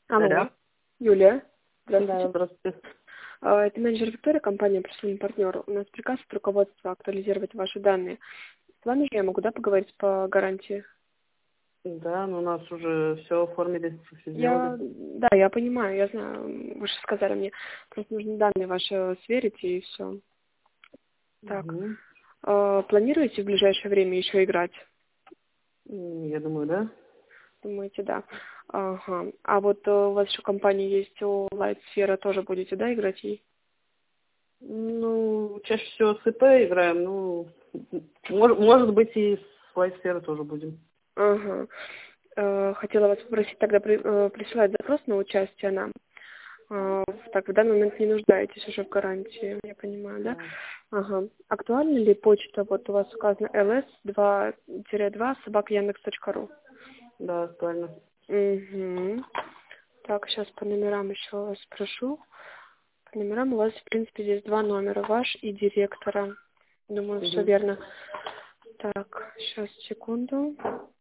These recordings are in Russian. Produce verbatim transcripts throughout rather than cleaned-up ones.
Алло, Алло. Юлия, Да, здравствуйте. здравствуйте. А, Это менеджер Виктория, компания «Профессиональный партнер». У нас приказ от руководства актуализировать ваши данные. С вами же я могу, да, поговорить по гарантии? Да, но у нас уже все оформили, все Я, сделали. да, я понимаю, я знаю, вы же сказали мне, просто нужно данные ваши сверить и все. Так, Угу. а, планируете в ближайшее время еще играть? Я думаю, да. Думаете, да. Ага. А вот э, у вас еще компания есть, у Light Сфера, тоже будете, да, играть ей? Ну, чаще всего с ИП играем, ну, мож- может быть, и с лайфсферы тоже будем. Ага. Э, Хотела вас попросить тогда при- э, присылать запрос на участие нам. Э, Так, в данный момент не нуждаетесь уже в гарантии, я понимаю, да? Да, Ага. Актуальна ли почта, вот у вас указано эл эс два два собака яндекс точка ру? да, актуально. Угу. Так, сейчас по номерам еще вас спрошу. По номерам у вас, в принципе, здесь два номера, ваш и директора. Думаю, все Угу. верно. Так, сейчас, секунду.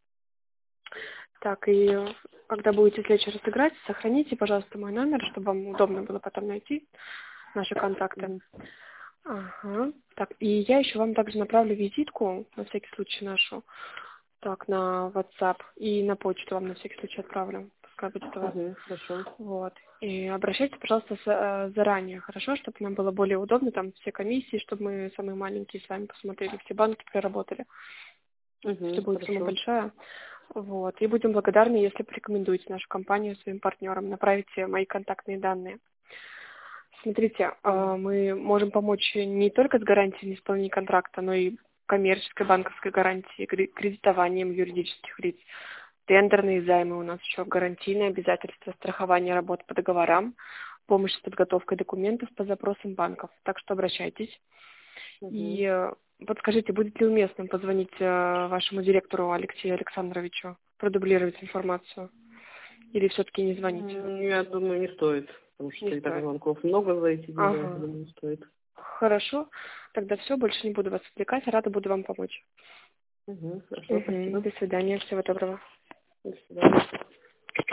Так, и э, когда будете в следующий раз играть, сохраните, пожалуйста, мой номер, чтобы вам удобно было потом найти наши контакты. Угу. Ага. Так, и я еще вам также направлю визитку, на всякий случай нашу, так, на WhatsApp, и на почту вам на всякий случай отправлю, пускай будет у вас. Угу. Хорошо. Вот. И обращайтесь, пожалуйста, с- э, заранее, хорошо, чтобы нам было более удобно, там, все комиссии, чтобы мы самые маленькие с вами посмотрели, все банки проработали. Если Угу. будет сумма Хорошо. большая. Вот. И будем благодарны, если порекомендуете нашу компанию своим партнерам, направите мои контактные данные. Смотрите, Угу. э, мы можем помочь не только с гарантией исполнения контракта, но и коммерческой банковской гарантией, кре- кредитованием юридических лиц, тендерные займы у нас еще, гарантийные обязательства, страхование работ по договорам, помощь с подготовкой документов по запросам банков. Так что обращайтесь. Угу. И э, подскажите, будет ли уместно позвонить э, вашему директору Алексею Александровичу, продублировать информацию? Или все-таки не звонить? Я думаю, не стоит, потому Не что и так стоит. звонков много за эти дни, да, Ага. думаю, не стоит. Хорошо. Тогда все, больше не буду вас отвлекать. Рада буду вам помочь. Угу. Хорошо, Угу. спасибо. До свидания. Всего доброго. До свидания.